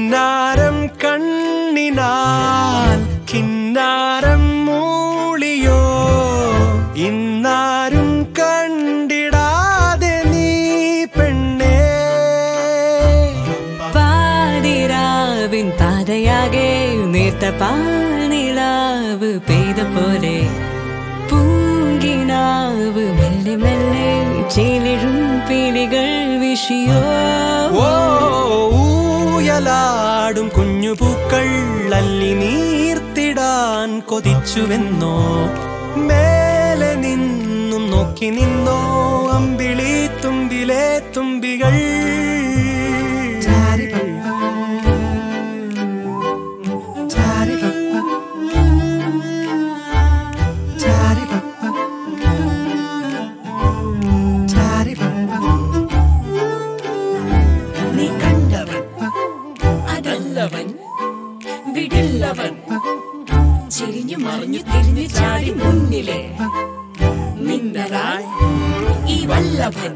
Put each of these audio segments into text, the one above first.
പുന്നാരം കണ്ണിനാൽ കിന്നാരം മൂളിയോ ഇന്നാരും കണ്ടിടാതെ നീ പെണ്ണേ പാതിരാവിൻ പാതയാകെ നേർത്ത പാനിലാവ് പെയ്ത പോലെ പൂങ്കിനാവ് മെല്ലെ മെല്ലെ ചേലിഴും പീലികൾ വിഷിയോ ൂയലാടും കുഞ്ഞു പൂക്കൾ അല്ലി നീർത്തിടാൻ കൊതിച്ചുവെന്നോ മേലെ നിന്നും നോക്കി നിന്നോ അമ്പിളി തുമ്പിലെ തുമ്പികൾ വിടില്ലവൻ ചിരിഞ്ഞു മറിഞ്ഞു തിരിഞ്ഞു ചാടി മുന്നിലെ മിന്നലായി ഈ വല്ലഭൻ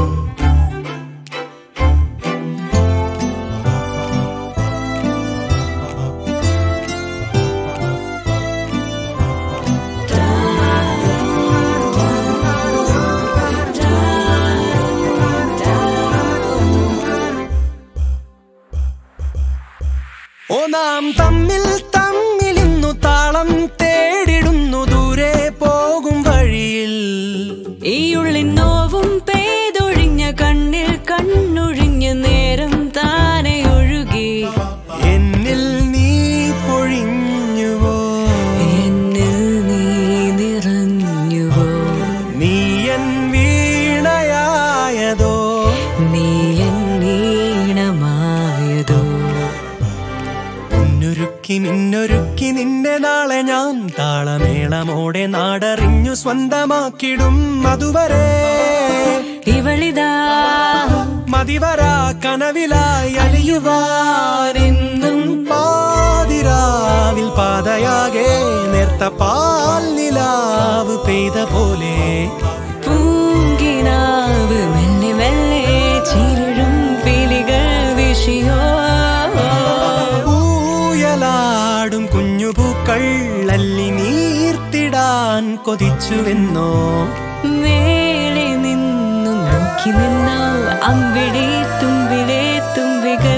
ഓ നാം തമ്മിൽ തമ്മിലിന്നു താളം തേടിടുന്നു ദൂരെ പോകും വഴിയിൽ ഈ ഉള്ളിൻ നോവും പെയ്തൊഴിഞ്ഞ കണ്ണിൽ കണ്ണൊഴിഞ്ഞ നേരം താനെ ഒഴുകി എന്നിൽ നീ പൊഴിഞ്ഞുവോ എന്നിൽ നീ നിറഞ്ഞുവോ നീ എൻ വീണയായതോ നീ എൻ വീണമായതോ മിന്നൊരുക്കി നിന്നെ നാളെ ഞാൻ താളമേളമോടെ നാടറിഞ്ഞു സ്വന്തമാക്കിടും അതുവരെ ഇവളിതാ മതിവരാ കനവിലായി അലിയുവാനെന്നും പാതിരാവിൽ പാതയാകെ നേർത്ത പാൽ നിലാവ് പെയ്ത പോലെ പൂങ്കിനാവ് മെല്ലെ മെല്ലെ ചിരിഴും പീലികൾ വിഷിയോ ൂയലാടും കുഞ്ഞു പൂക്കൾ അല്ലി നീർത്തിടാൻ കൊതിച്ചുവെന്നോ മേലെ നിന്നും നോക്കി നിന്നോ അമ്പിളി തുമ്പിലെ തുമ്പികൾ